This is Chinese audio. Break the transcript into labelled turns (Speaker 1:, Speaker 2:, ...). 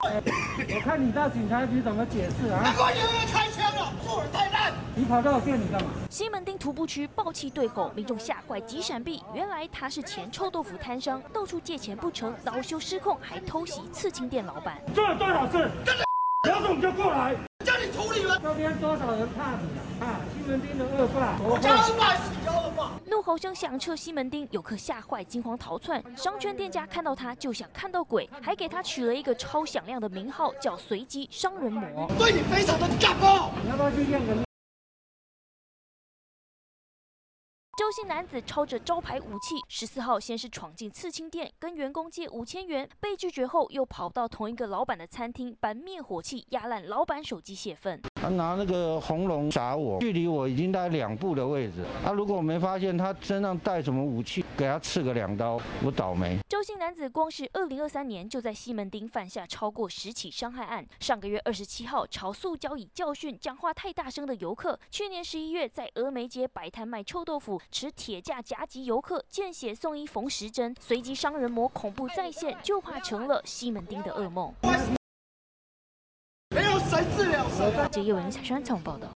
Speaker 1: 我看你到警察局怎么解释啊？
Speaker 2: 难怪有人开枪了，做人太烂。
Speaker 1: 你跑到我店里干嘛？
Speaker 3: 西门町徒步区爆气对吼，民众吓坏急闪避，原来他是前臭豆腐摊商，到处借钱不成，恼羞失控，还偷袭刺青店老板。
Speaker 1: 做了多少事？有种就过来！
Speaker 2: 叫你处理了。
Speaker 1: 这边多少人怕你啊？西门町的恶霸，
Speaker 2: 我家恶霸是你家恶霸。
Speaker 3: 怒吼声响彻西门町，游客吓坏，惊慌逃窜。商圈店家看到他就像看到鬼，还给他取了一个超响亮的名号，叫随机商人魔。
Speaker 2: 对你非常的感冒。
Speaker 1: 你要不要去验个？
Speaker 3: 周姓男子抄着招牌武器，14号先是闯进刺青店，跟员工借5000元，被拒绝后又跑到同一个老板的餐厅，搬灭火器压烂老板手机泄愤。
Speaker 4: 他拿那个红龙打我，距离我已经大概2步的位置。如果我没发现他身上带什么武器，给他刺个2刀，我倒霉。
Speaker 3: 周姓男子光是2023年就在西门町犯下超过10起伤害案。上个月27号炒塑胶椅教训讲话太大声的游客，去年11月在峨眉街摆摊卖臭豆腐，持铁架夹击游客，见血送医缝10针。随机商人魔恐怖再现，就怕成了西门町的噩梦。
Speaker 2: 没有神治了神。
Speaker 3: 记者叶文采川采访报道。